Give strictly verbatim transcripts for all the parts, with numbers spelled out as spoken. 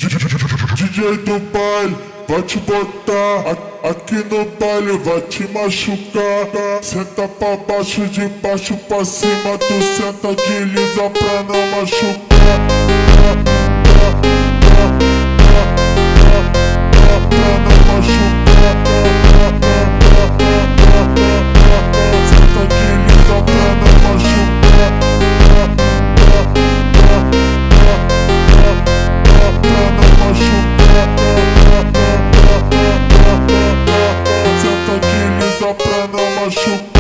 D J do baile vai te botar a- aqui no baile, vai te machucar. Senta pra baixo, de baixo pra cima, tu senta de lisa pra não machucar. Pra não machucar. Senta de lisa pra não machucar. Pra não machucar. Senta de lisa pra não machucar.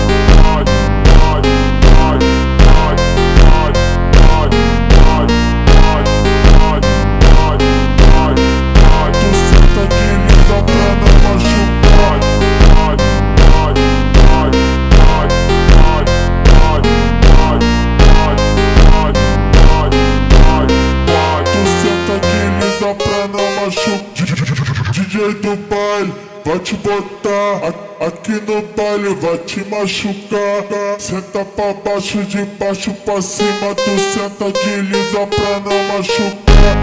Pra não machucar. D J do baile vai te botar a- aqui no baile, vai te machucar. Senta pra baixo, de baixo pra cima, tu senta de lisa pra não machucar.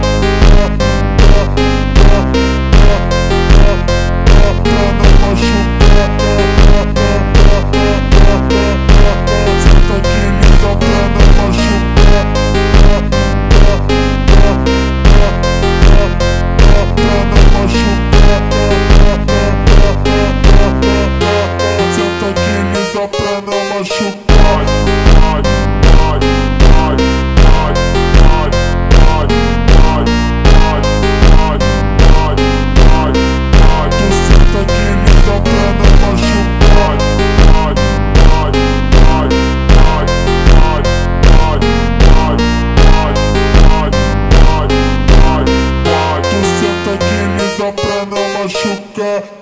Pra não machucar. Senta de lisa pra não machucar. Pra não machucar. Senta de lisa pra não machucar. Tu senta de lisa pra não machucar. Tu senta de lisa pra não machucar.